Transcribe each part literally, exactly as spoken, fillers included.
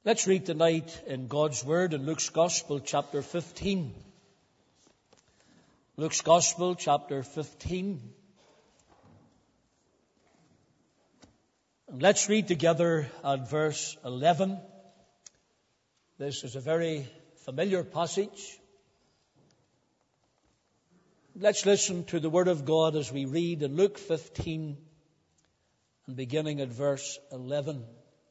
Let's read tonight in God's Word in Luke's Gospel, chapter fifteen. Luke's Gospel, chapter fifteen. And let's read together at verse eleven. This is a very familiar passage. Let's listen to the Word of God as we read in Luke fifteen and beginning at verse eleven.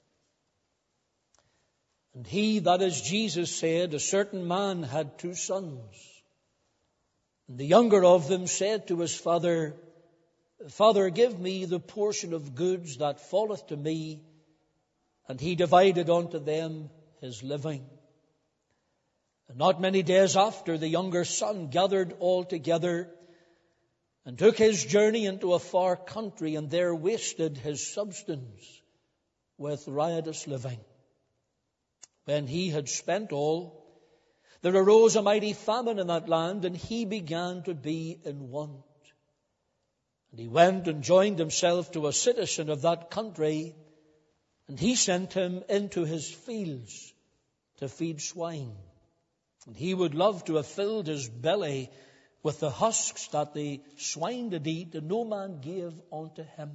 And he, that is Jesus, said, a certain man had two sons. And the younger of them said to his father, Father, give me the portion of goods that falleth to me. And he divided unto them his living. And not many days after, the younger son gathered all together and took his journey into a far country, and there wasted his substance with riotous living. When he had spent all, there arose a mighty famine in that land, and he began to be in want. And he went and joined himself to a citizen of that country, and he sent him into his fields to feed swine. And he would love to have filled his belly with the husks that the swine did eat, and no man gave unto him.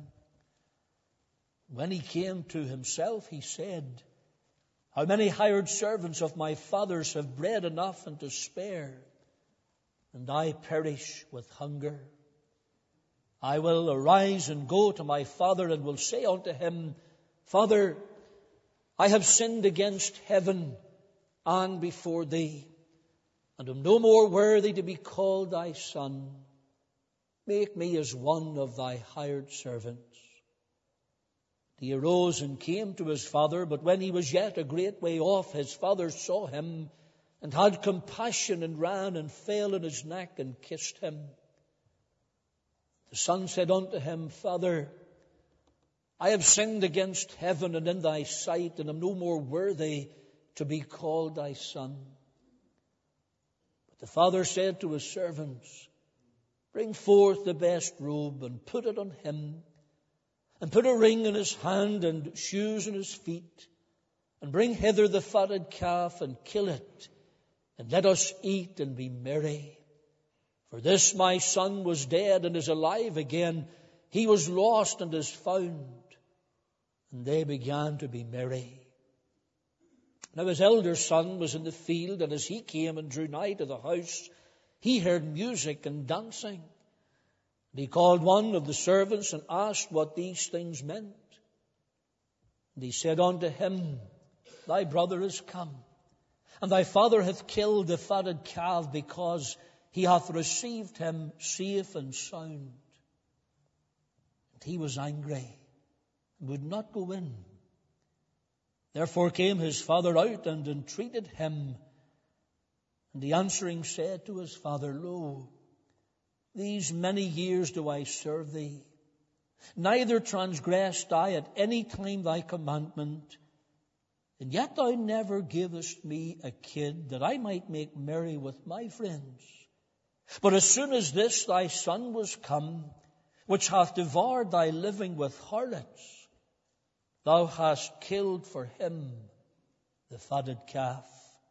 When he came to himself, he said, How many hired servants of my father's have bread enough and to spare, and I perish with hunger? I will arise and go to my father, and will say unto him, Father, I have sinned against heaven and before thee, and am no more worthy to be called thy son. Make me as one of thy hired servants. He arose and came to his father, but when he was yet a great way off, his father saw him, and had compassion, and ran and fell on his neck and kissed him. The son said unto him, Father, I have sinned against heaven and in thy sight, and am no more worthy to be called thy son. But the father said to his servants, Bring forth the best robe, and put it on him, and put a ring in his hand, and shoes in his feet, and bring hither the fatted calf, and kill it, and let us eat and be merry. For this my son was dead, and is alive again. He was lost, and is found. And they began to be merry. Now his elder son was in the field, and as he came and drew nigh to the house, he heard music and dancing. And he called one of the servants and asked what these things meant. And he said unto him, Thy brother is come, and thy father hath killed the fatted calf, because he hath received him safe and sound. And he was angry, and would not go in. Therefore came his father out and entreated him. And he answering said to his father, Lo, these many years do I serve thee, neither transgressed I at any time thy commandment, and yet thou never givest me a kid, that I might make merry with my friends. But as soon as this thy son was come, which hath devoured thy living with harlots, thou hast killed for him the fatted calf.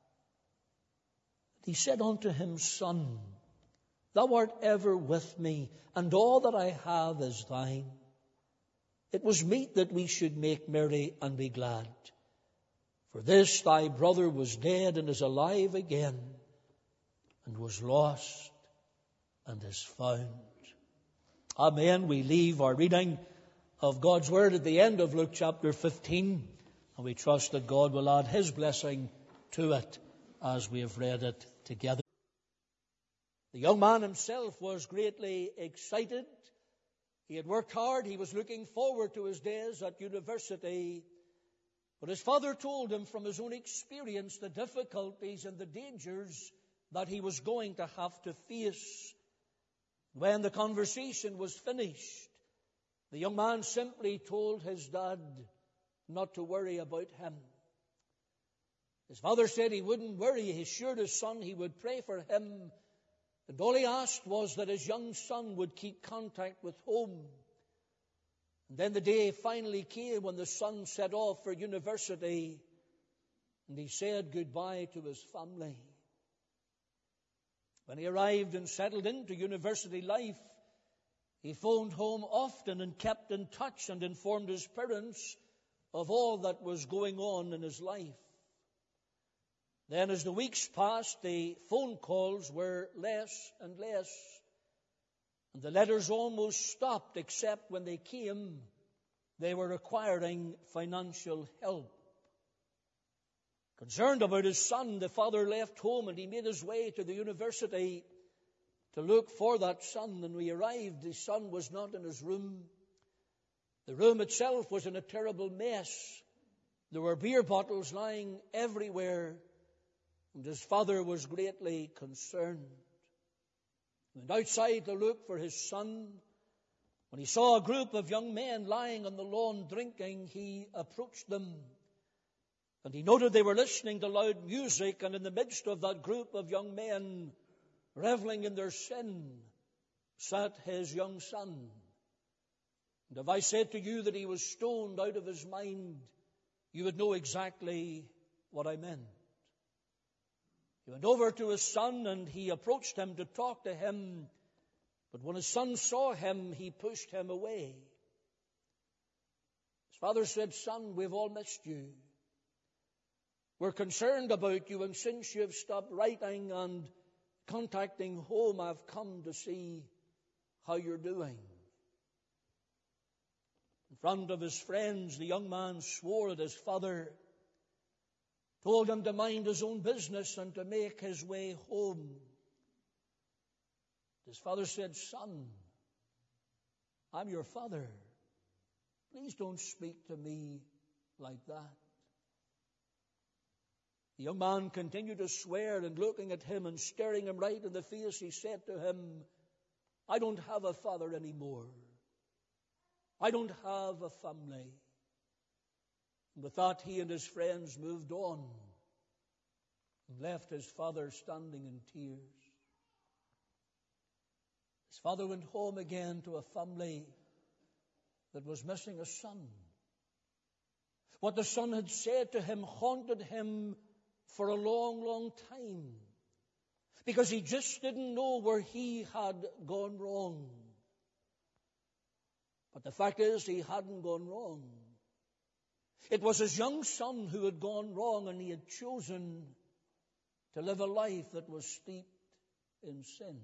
He said unto him, Son, thou art ever with me, and all that I have is thine. It was meet that we should make merry and be glad. For this thy brother was dead, and is alive again, and was lost, and is found. Amen. We leave our reading of God's Word at the end of Luke chapter fifteen, and we trust that God will add his blessing to it as we have read it together. The young man himself was greatly excited. He had worked hard. He was looking forward to his days at university. But his father told him from his own experience the difficulties and the dangers that he was going to have to face. When the conversation was finished, the young man simply told his dad not to worry about him. His father said he wouldn't worry. He assured his son he would pray for him. And all he asked was that his young son would keep contact with home. And then the day finally came when the son set off for university. and he said goodbye to his family. When he arrived and settled into university life, he phoned home often and kept in touch and informed his parents of all that was going on in his life. Then as the weeks passed, the phone calls were less and less, and the letters almost stopped, except when they came, they were requiring financial help. Concerned about his son, the father left home and he made his way to the university to look for that son. And when he arrived, the son was not in his room. The room itself was in a terrible mess. There were beer bottles lying everywhere, and his father was greatly concerned. He went outside to look for his son. When he saw a group of young men lying on the lawn drinking, he approached them. And he noted they were listening to loud music, and in the midst of that group of young men, reveling in their sin, sat his young son. And if I said to you that he was stoned out of his mind, you would know exactly what I meant. He went over to his son and he approached him to talk to him. But when his son saw him, he pushed him away. His father said, "Son, we've all missed you. We're concerned about you, and since you've stopped writing and contacting home, I've come to see how you're doing." In front of his friends, the young man swore at his father, told him to mind his own business and to make his way home. His father said, "Son, I'm your father. Please don't speak to me like that." The young man continued to swear, and looking at him and staring him right in the face, he said to him, "I don't have a father anymore. I don't have a family." And with that, he and his friends moved on and left his father standing in tears. His father went home again to a family that was missing a son. What the son had said to him haunted him for a long, long time, because he just didn't know where he had gone wrong. But the fact is, he hadn't gone wrong. It was his young son who had gone wrong, and he had chosen to live a life that was steeped in sin.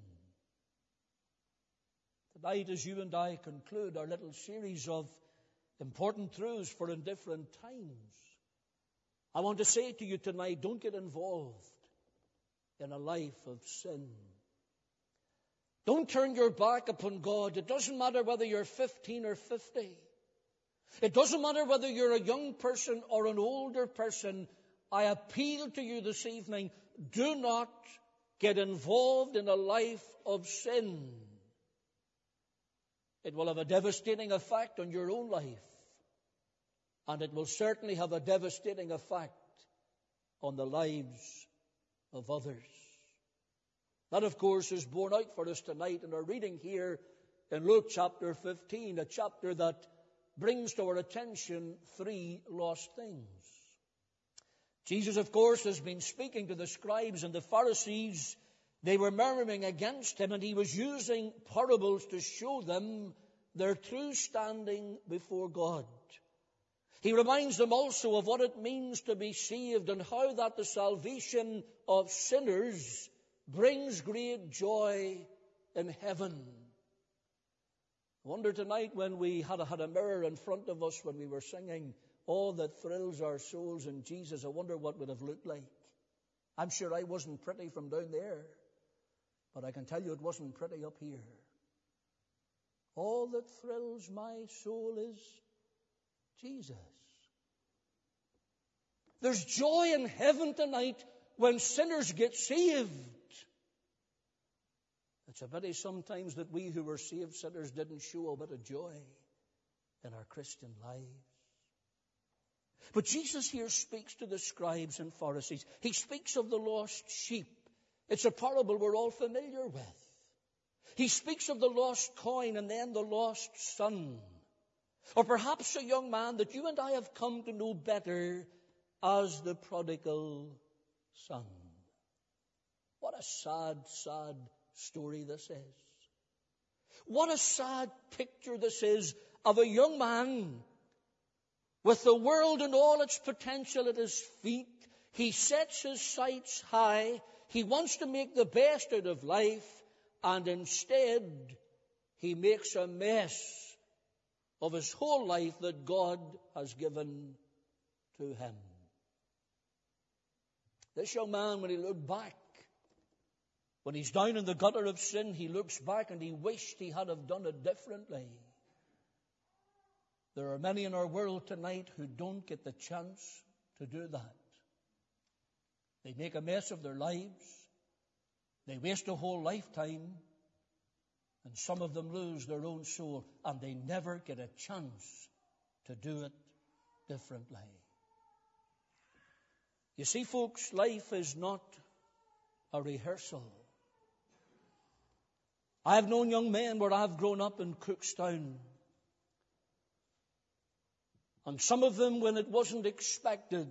Tonight, as you and I conclude our little series of important truths for indifferent times, I want to say to you tonight, don't get involved in a life of sin. Don't turn your back upon God. It doesn't matter whether you're fifteen or fifty. It doesn't matter whether you're a young person or an older person. I appeal to you this evening, do not get involved in a life of sin. It will have a devastating effect on your own life. And it will certainly have a devastating effect on the lives of others. That, of course, is borne out for us tonight in our reading here in Luke chapter fifteen, a chapter that brings to our attention three lost things. Jesus, of course, has been speaking to the scribes and the Pharisees. They were murmuring against him, and he was using parables to show them their true standing before God. He reminds them also of what it means to be saved and how that the salvation of sinners brings great joy in heaven. I wonder tonight, when we had a, had a mirror in front of us when we were singing "All That Thrills Our Souls in Jesus," I wonder what would have looked like. I'm sure I wasn't pretty from down there, but I can tell you it wasn't pretty up here. All that thrills my soul is Jesus. There's joy in heaven tonight when sinners get saved. It's a pity sometimes that we who were saved sinners didn't show a bit of joy in our Christian lives. But Jesus here speaks to the scribes and Pharisees. He speaks of the lost sheep. It's a parable we're all familiar with. He speaks of the lost coin and then the lost son. Or perhaps a young man that you and I have come to know better as the prodigal son. What a sad, sad story this is. What a sad picture this is of a young man with the world and all its potential at his feet. He sets his sights high. He wants to make the best out of life. And instead, he makes a mess of his whole life that God has given to him. This young man, when he looked back, when he's down in the gutter of sin, he looks back and he wished he had have done it differently. There are many in our world tonight who don't get the chance to do that. They make a mess of their lives. They waste a whole lifetime. And some of them lose their own soul, and they never get a chance to do it differently. You see, folks, life is not a rehearsal. I've known young men where I've grown up in Cookstown. And some of them, when it wasn't expected,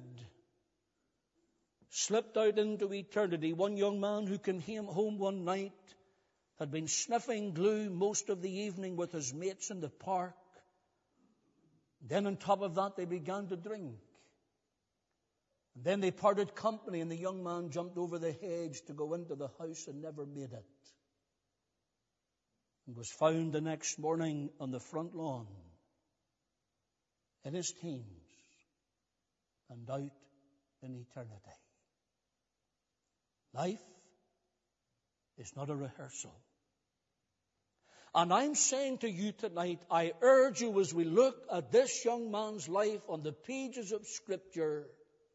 slipped out into eternity. One young man who came home one night had been sniffing glue most of the evening with his mates in the park. Then on top of that, they began to drink. And then they parted company, and the young man jumped over the hedge to go into the house and never made it. And was found the next morning on the front lawn in his teens and out in eternity. Life is not a rehearsal. And I'm saying to you tonight, I urge you as we look at this young man's life on the pages of Scripture,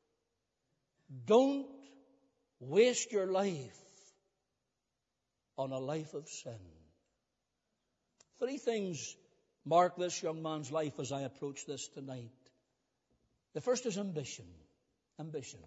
don't waste your life on a life of sin. Three things mark this young man's life as I approach this tonight. The first is ambition. Ambition.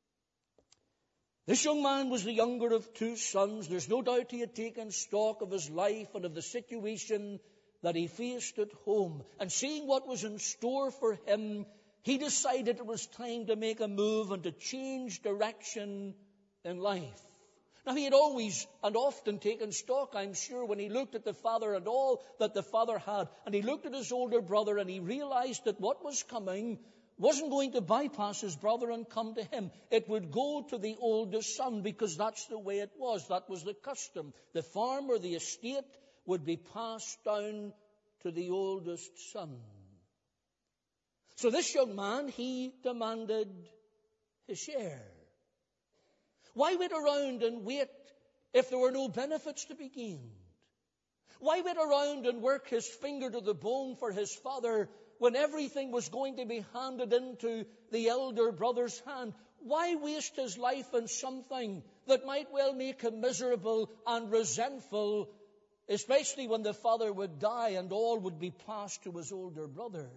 This young man was the younger of two sons. There's no doubt he had taken stock of his life and of the situation that he faced at home. And seeing what was in store for him, he decided it was time to make a move and to change direction in life. Now, he had always and often taken stock, I'm sure, when he looked at the father and all that the father had. And he looked at his older brother and he realized that what was coming wasn't going to bypass his brother and come to him. It would go to the oldest son because that's the way it was. That was the custom. The farm or the estate would be passed down to the oldest son. So this young man, he demanded his share. Why wait around and wait if there were no benefits to be gained? Why wait around and work his finger to the bone for his father when everything was going to be handed into the elder brother's hand? Why waste his life on something that might well make him miserable and resentful, especially when the father would die and all would be passed to his older brother?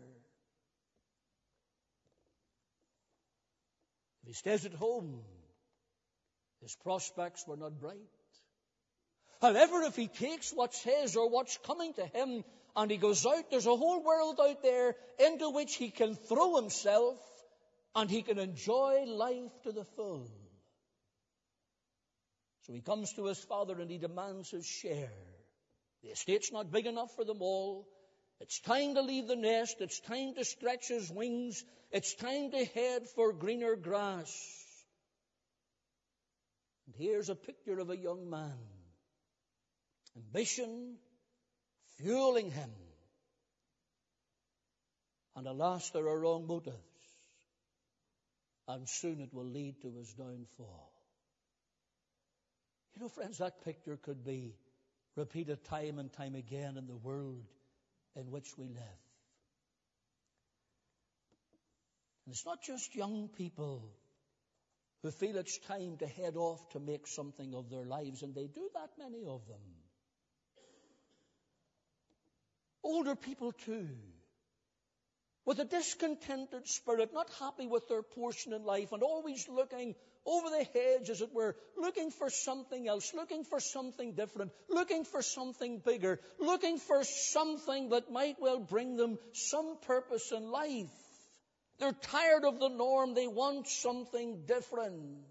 If he stays at home, his prospects were not bright. However, if he takes what's his or what's coming to him and he goes out, there's a whole world out there into which he can throw himself and he can enjoy life to the full. So he comes to his father and he demands his share. The estate's not big enough for them all. It's time to leave the nest. It's time to stretch his wings. It's time to head for greener grass. And here's a picture of a young man. Ambition fueling him. And alas, there are wrong motives. And soon it will lead to his downfall. You know, friends, that picture could be repeated time and time again in the world in which we live. And it's not just young people who feel it's time to head off to make something of their lives, and they do that, many of them. Older people too, with a discontented spirit, not happy with their portion in life, and always looking over the hedge, as it were, looking for something else, looking for something different, looking for something bigger, looking for something that might well bring them some purpose in life. They're tired of the norm. They want something different.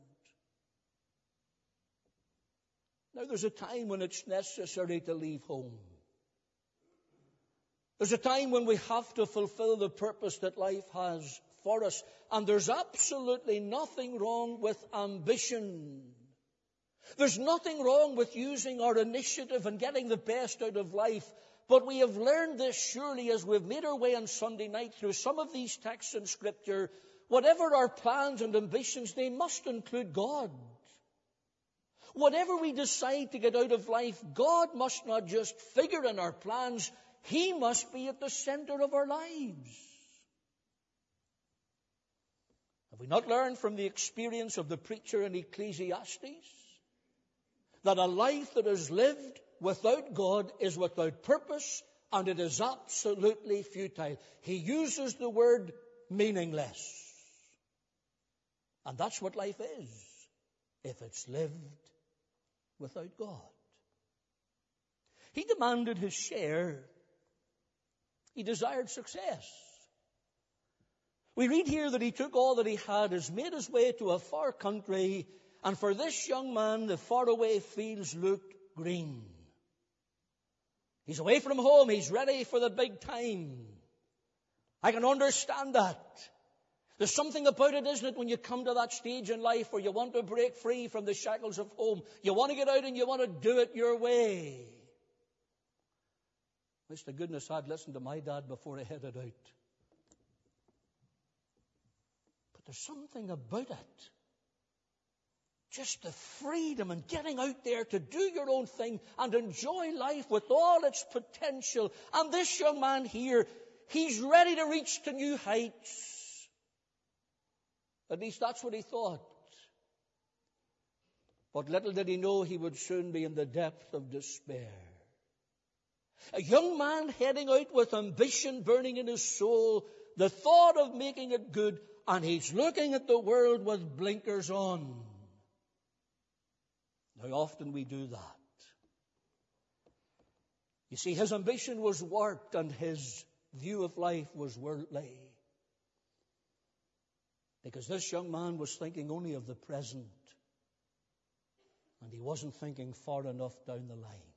Now, there's a time when it's necessary to leave home. There's a time when we have to fulfill the purpose that life has for us. And there's absolutely nothing wrong with ambition. There's nothing wrong with using our initiative and getting the best out of life. But we have learned this surely as we've made our way on Sunday night through some of these texts in Scripture. Whatever our plans and ambitions, they must include God. Whatever we decide to get out of life, God must not just figure in our plans. He must be at the center of our lives. Have we not learned from the experience of the preacher in Ecclesiastes that a life that is lived without God is without purpose and it is absolutely futile? He uses the word meaningless. And that's what life is, if it's lived without God. He demanded his share. He desired success. We read here that he took all that he had, has made his way to a far country, and for this young man the faraway fields looked green. He's away from home. He's ready for the big time. I can understand that. There's something about it, isn't it, when you come to that stage in life where you want to break free from the shackles of home. You want to get out and you want to do it your way. Wish to goodness I'd listened to my dad before I headed out. But there's something about it. Just the freedom and getting out there to do your own thing and enjoy life with all its potential. And this young man here, he's ready to reach to new heights. At least that's what he thought. But little did he know he would soon be in the depth of despair. A young man heading out with ambition burning in his soul, the thought of making it good, and he's looking at the world with blinkers on. How often we do that. You see, his ambition was warped and his view of life was worldly. Because this young man was thinking only of the present. And he wasn't thinking far enough down the line.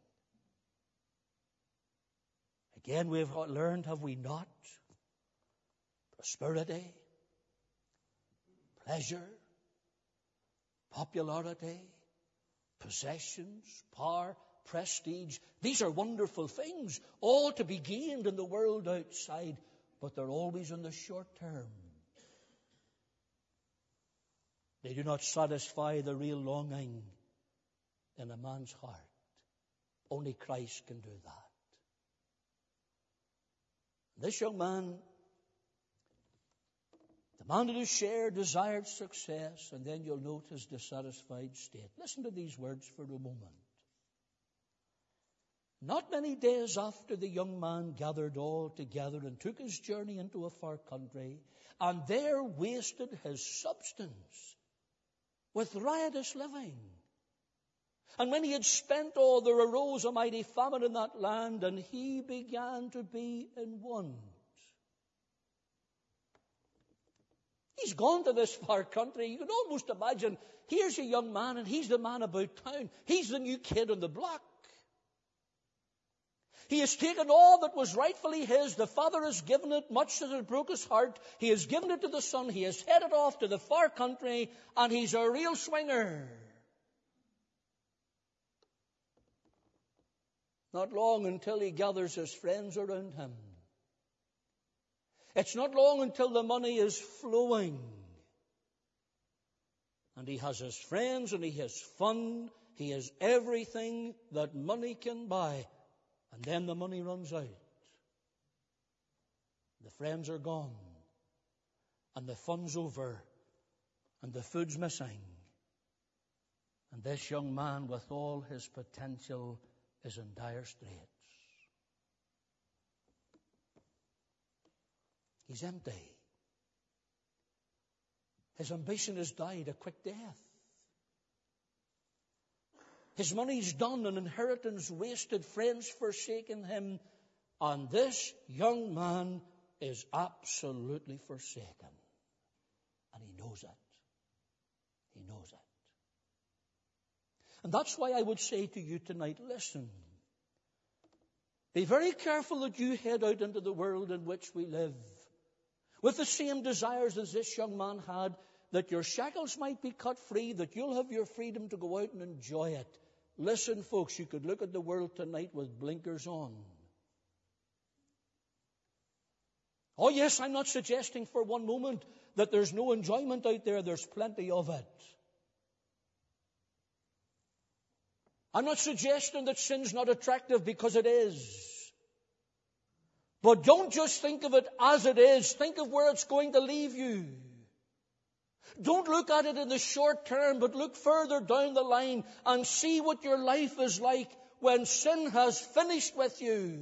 Again, we've learned, have we not? Prosperity, pleasure, popularity, possessions, power, prestige. These are wonderful things, all to be gained in the world outside, but they're always in the short term. They do not satisfy the real longing in a man's heart. Only Christ can do that. This young man demanded his share, desired success, and then you'll note his dissatisfied state. Listen to these words for a moment. Not many days after the young man gathered all together and took his journey into a far country, and there wasted his substance with riotous living. And when he had spent all, there arose a mighty famine in that land, and he began to be in want. He's gone to this far country. You can almost imagine, here's a young man, and he's the man about town. He's the new kid on the block. He has taken all that was rightfully his. The father has given it, much as it broke his heart. He has given it to the son. He has headed off to the far country, and he's a real swinger. Not long until he gathers his friends around him. It's not long until the money is flowing. And he has his friends and he has fun. He has everything that money can buy. And then the money runs out. The friends are gone. And the fun's over. And the food's missing. And this young man, with all his potential, is in dire straits. He's empty. His ambition has died a quick death. His money's done, an inheritance wasted, friends forsaken him, and this young man is absolutely forsaken. And he knows it. He knows it. And that's why I would say to you tonight, listen, be very careful that you head out into the world in which we live with the same desires as this young man had, that your shackles might be cut free, that you'll have your freedom to go out and enjoy it. Listen, folks, you could look at the world tonight with blinkers on. Oh, yes, I'm not suggesting for one moment that there's no enjoyment out there. There's plenty of it. I'm not suggesting that sin's not attractive, because it is. But don't just think of it as it is. Think of where it's going to leave you. Don't look at it in the short term, but look further down the line and see what your life is like when sin has finished with you.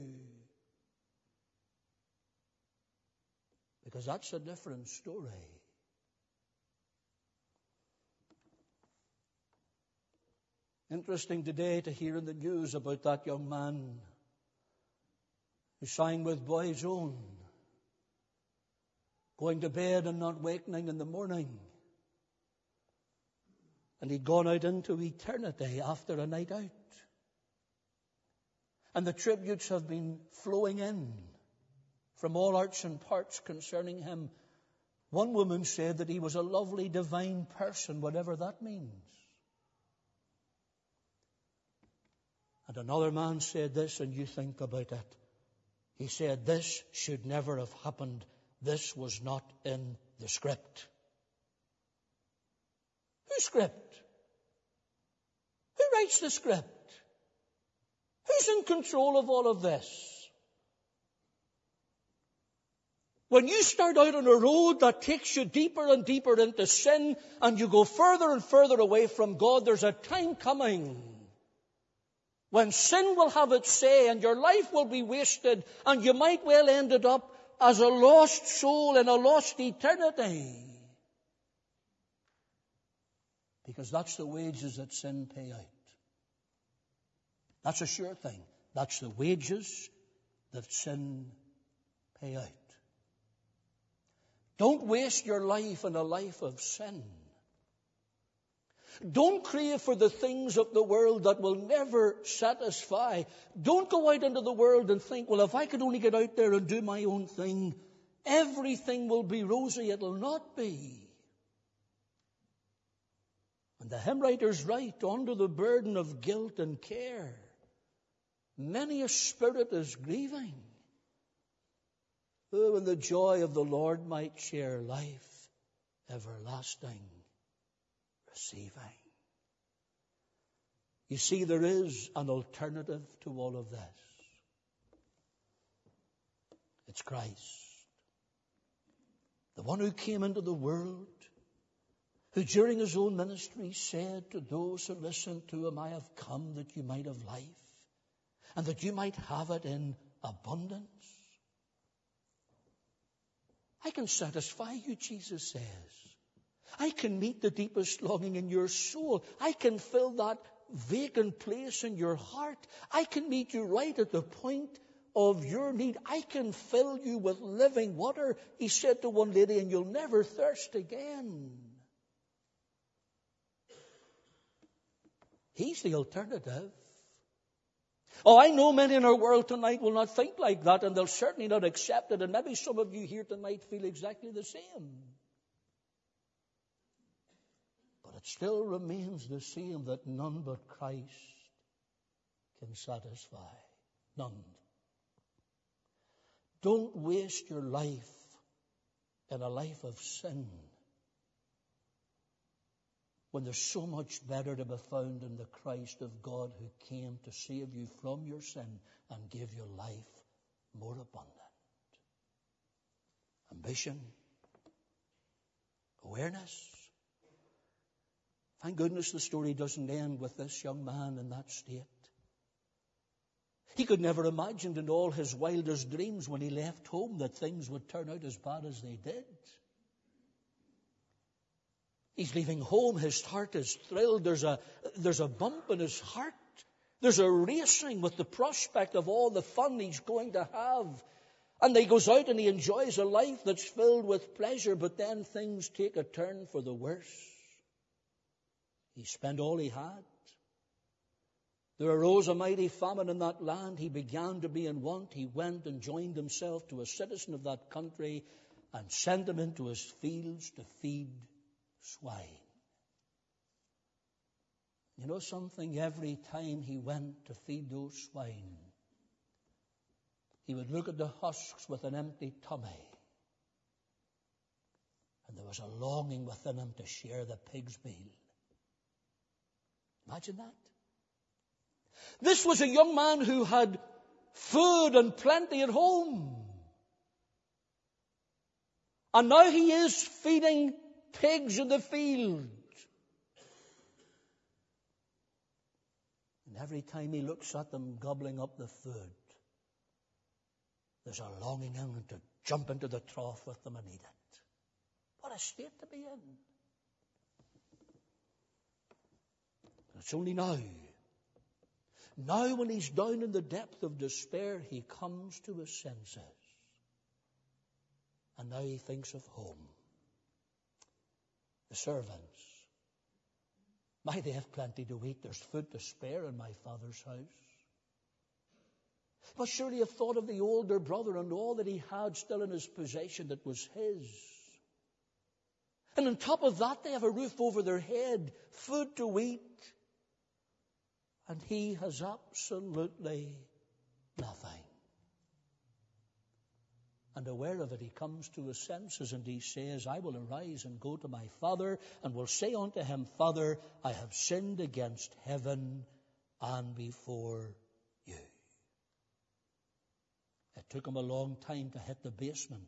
Because that's a different story. Interesting today to hear in the news about that young man who sang with Boys Own, going to bed and not wakening in the morning. And he'd gone out into eternity after a night out. And the tributes have been flowing in from all arts and parts concerning him. One woman said that he was a lovely divine person, whatever that means. And another man said this, and you think about it. He said, this should never have happened. This was not in the script. Whose script? Who writes the script? Who's in control of all of this? When you start out on a road that takes you deeper and deeper into sin, and you go further and further away from God, there's a time coming when sin will have its say and your life will be wasted, and you might well end it up as a lost soul in a lost eternity. Because that's the wages that sin pay out. That's a sure thing. That's the wages that sin pay out. Don't waste your life in a life of sin. Don't crave for the things of the world that will never satisfy. Don't go out into the world and think, well, if I could only get out there and do my own thing, everything will be rosy. It'll not be. And the hymn writer's right, under the burden of guilt and care, many a spirit is grieving. Oh, and the joy of the Lord might share life everlasting receiving. You see, there is an alternative to all of this. It's Christ. The one who came into the world, who during his own ministry said to those who listened to him, I have come that you might have life, and that you might have it in abundance. I can satisfy you, Jesus says. I can meet the deepest longing in your soul. I can fill that vacant place in your heart. I can meet you right at the point of your need. I can fill you with living water, he said to one lady, and you'll never thirst again. He's the alternative. Oh, I know many in our world tonight will not think like that, and they'll certainly not accept it. And maybe some of you here tonight feel exactly the same. But it still remains the same, that none but Christ can satisfy. None. Don't waste your life in a life of sin, when there's so much better to be found in the Christ of God, who came to save you from your sin and give you life more abundant. Ambition, awareness. Thank goodness the story doesn't end with this young man in that state. He could never imagined in all his wildest dreams when he left home that things would turn out as bad as they did. He's leaving home. His heart is thrilled. There's a, there's a bump in his heart. There's a racing with the prospect of all the fun he's going to have. And he goes out and he enjoys a life that's filled with pleasure, but then things take a turn for the worse. He spent all he had. There arose a mighty famine in that land. He began to be in want. He went and joined himself to a citizen of that country and sent him into his fields to feed swine. You know something? Every time he went to feed those swine, he would look at the husks with an empty tummy. And there was a longing within him to share the pig's meal. Imagine that. This was a young man who had food and plenty at home. And now he is feeding pigs in the field. And every time he looks at them gobbling up the food, there's a longing in him to jump into the trough with them and eat it. What a state to be in. It's only now. Now when he's down in the depth of despair, he comes to his senses. And now he thinks of home. The servants. My, they have plenty to eat. There's food to spare in my father's house. He must surely have thought of the older brother and all that he had still in his possession that was his. And on top of that, they have a roof over their head, food to eat. And he has absolutely nothing. And aware of it, he comes to his senses and he says, I will arise and go to my father and will say unto him, Father, I have sinned against heaven and before you. It took him a long time to hit the basement.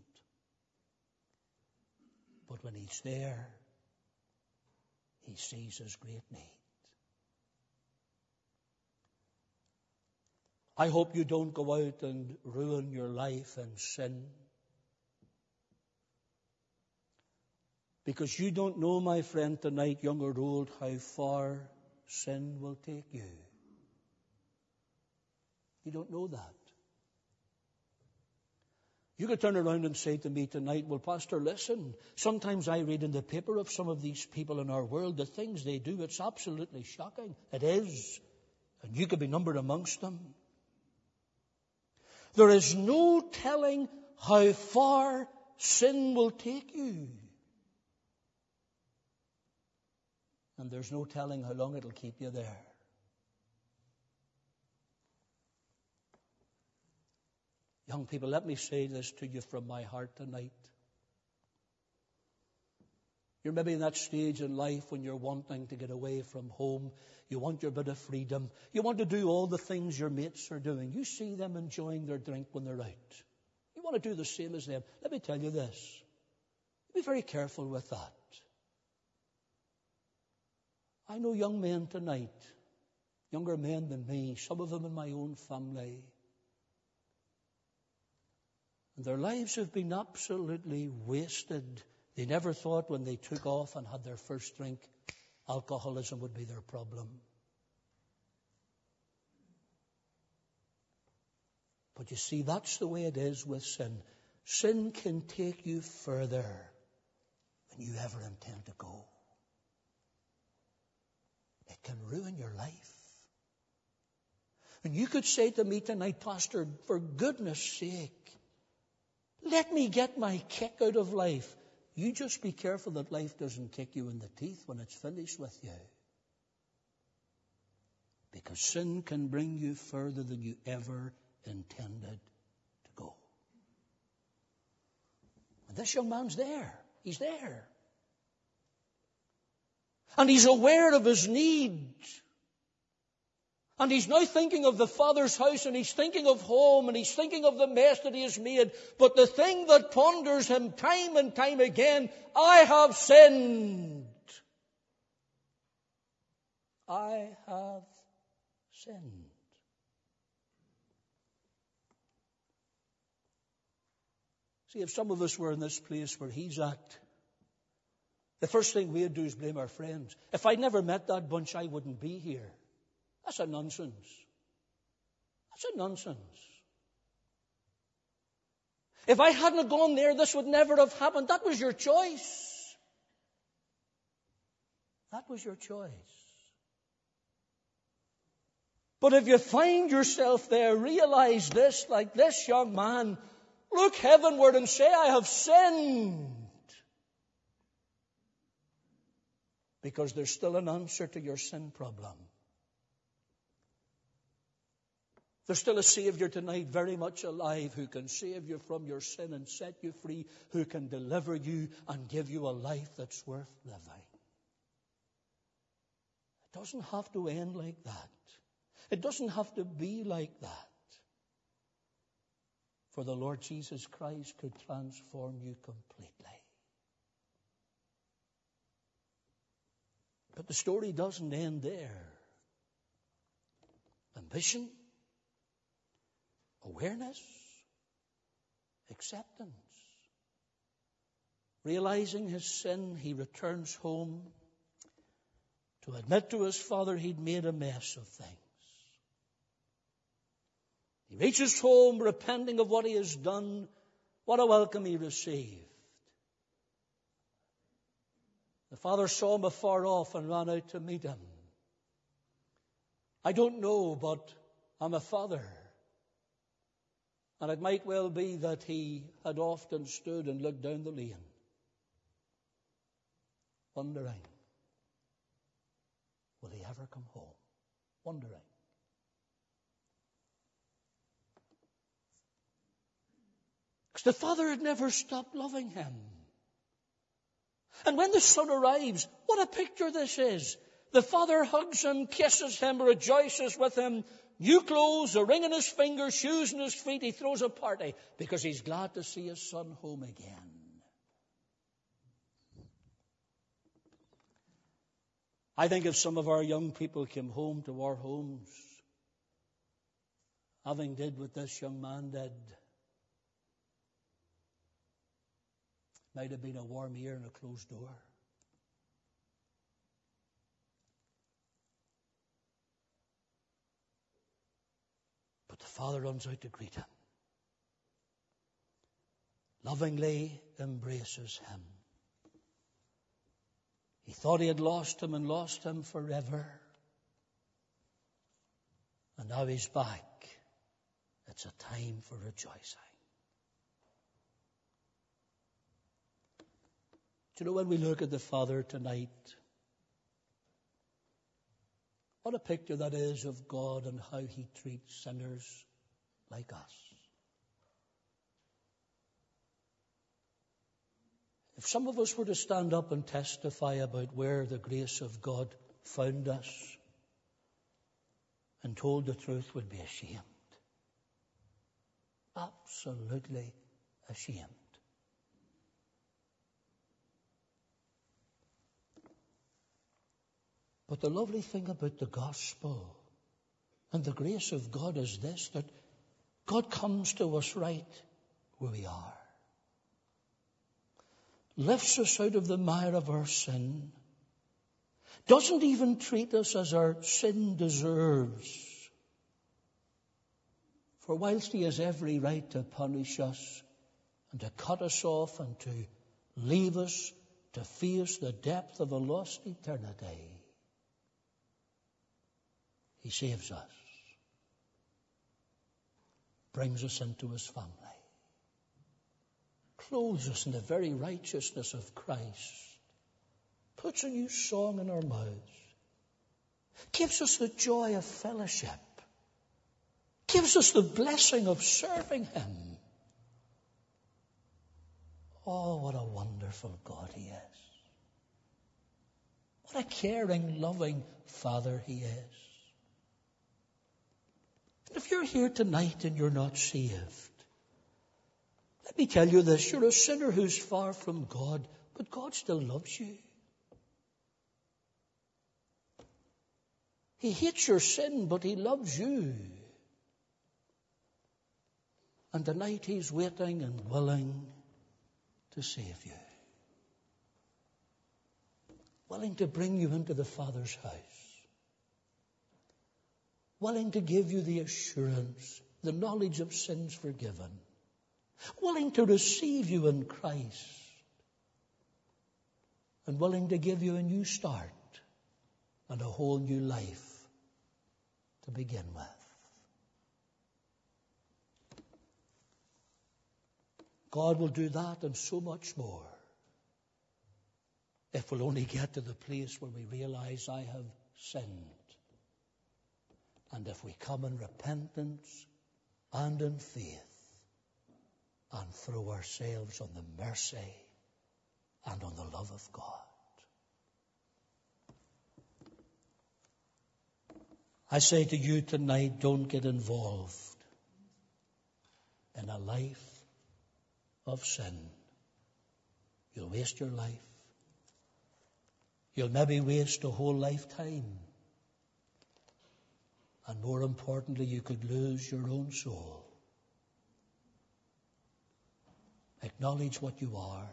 But when he's there, he sees his great need. I hope you don't go out and ruin your life in sin. Because you don't know, my friend, tonight, young or old, how far sin will take you. You don't know that. You could turn around and say to me tonight, well, Pastor, listen, sometimes I read in the paper of some of these people in our world, the things they do, it's absolutely shocking. It is. And you could be numbered amongst them. There is no telling how far sin will take you. And there's no telling how long it'll keep you there. Young people, let me say this to you from my heart tonight. You're maybe in that stage in life when you're wanting to get away from home. You want your bit of freedom. You want to do all the things your mates are doing. You see them enjoying their drink when they're out. You want to do the same as them. Let me tell you this. Be very careful with that. I know young men tonight, younger men than me, some of them in my own family. And their lives have been absolutely wasted. They never thought when they took off and had their first drink, alcoholism would be their problem. But you see, that's the way it is with sin. Sin can take you further than you ever intend to go. It can ruin your life. And you could say to me tonight, Pastor, for goodness sake, let me get my kick out of life. You just be careful that life doesn't kick you in the teeth when it's finished with you. Because sin can bring you further than you ever intended to go. And this young man's there. He's there. And he's aware of his need. And he's now thinking of the Father's house, and he's thinking of home, and he's thinking of the mess that he has made. But the thing that ponders him time and time again, I have sinned. I have sinned. See, if some of us were in this place where he's at, the first thing we'd do is blame our friends. If I'd never met that bunch, I wouldn't be here. That's a nonsense. That's a nonsense. If I hadn't gone there, this would never have happened. That was your choice. That was your choice. But if you find yourself there, realize this, like this young man, look heavenward and say, I have sinned. Because there's still an answer to your sin problem. There's still a Savior tonight very much alive who can save you from your sin and set you free, who can deliver you and give you a life that's worth living. It doesn't have to end like that. It doesn't have to be like that. For the Lord Jesus Christ could transform you completely. But the story doesn't end there. Ambition, awareness, acceptance. Realizing his sin, he returns home to admit to his father he'd made a mess of things. He reaches home repenting of what he has done. What a welcome he received. The father saw him afar off and ran out to meet him. I don't know, but I'm a father. And it might well be that he had often stood and looked down the lane, wondering, will he ever come home? Wondering. Because the father had never stopped loving him. And when the son arrives, what a picture this is. The father hugs him, kisses him, rejoices with him. New clothes, a ring on his finger, shoes on his feet. He throws a party because he's glad to see his son home again. I think if some of our young people came home to our homes, having did what this young man did, might have been a warm ear and a closed door. But the father runs out to greet him, lovingly embraces him. He thought he had lost him and lost him forever. And now he's back. It's a time for rejoicing. Do you know, when we look at the Father tonight, what a picture that is of God and how he treats sinners like us. If some of us were to stand up and testify about where the grace of God found us and told the truth, we'd be ashamed. Absolutely ashamed. But the lovely thing about the gospel and the grace of God is this, that God comes to us right where we are. Lifts us out of the mire of our sin. Doesn't even treat us as our sin deserves. For whilst he has every right to punish us and to cut us off and to leave us to face the depth of a lost eternity, he saves us, brings us into his family, clothes us in the very righteousness of Christ, puts a new song in our mouths, gives us the joy of fellowship, gives us the blessing of serving him. Oh, what a wonderful God he is. What a caring, loving Father he is. If you're here tonight and you're not saved, let me tell you this. You're a sinner who's far from God, but God still loves you. He hates your sin, but he loves you. And tonight he's waiting and willing to save you. Willing to bring you into the Father's house. Willing to give you the assurance, the knowledge of sins forgiven, willing to receive you in Christ, and willing to give you a new start and a whole new life to begin with. God will do that and so much more if we'll only get to the place where we realize I have sinned. And if we come in repentance and in faith and throw ourselves on the mercy and on the love of God. I say to you tonight, don't get involved in a life of sin. You'll waste your life. You'll maybe waste a whole lifetime. And more importantly, you could lose your own soul. Acknowledge what you are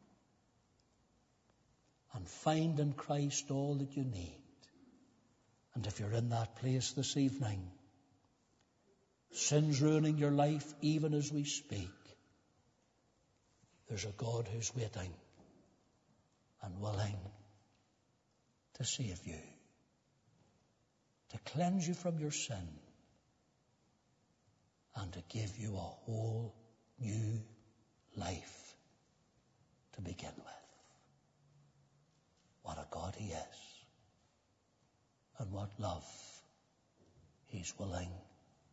and find in Christ all that you need. And if you're in that place this evening, sin's ruining your life even as we speak, there's a God who's waiting and willing to save you, to cleanse you from your sin, and to give you a whole new life to begin with. What a God He is, and what love He's willing